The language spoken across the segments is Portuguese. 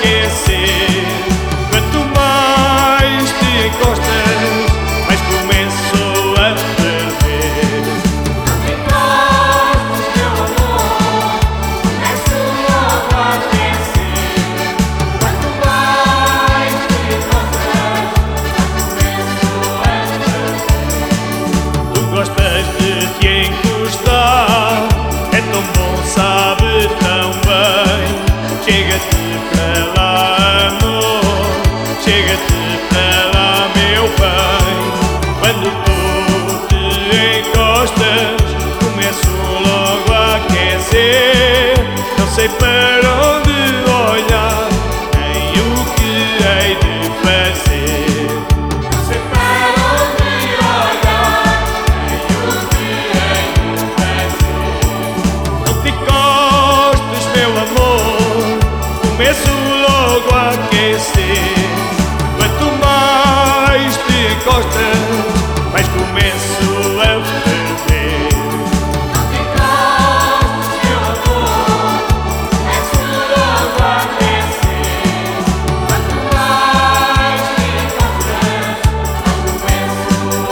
aquecer. Quanto mais te encostas, mais começo a ferver. Não te encostes, meu amor, começo logo a aquecer. Quanto mais te encostas, mais começo a ferver. Tu gostas de te encostar, é tão bom, sabe tão bem. Chega-te para lá, amor, chega-te para lá, meu bem. Quando tu te encostas, começo logo a aquecer. Não sei para onde olhar, nem o que hei de fazer. Não sei para onde olhar, nem o que hei de fazer. Não te encostes, meu amor, começo logo a aquecer. Quanto mais te encostas, mais começo a ferver. Não te encostes, meu amor, começo logo a aquecer. Quanto mais te encostas, mais começo a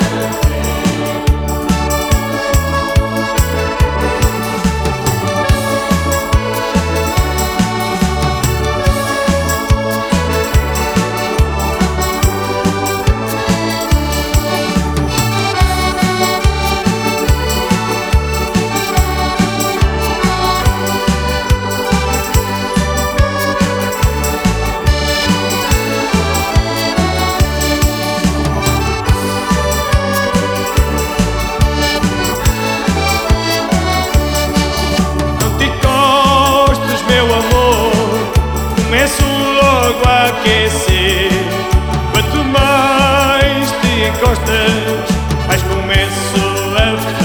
ferver. Não te encostes, meu amor, começo logo a aquecer. Quanto mais te encostas, mais começo a ferver.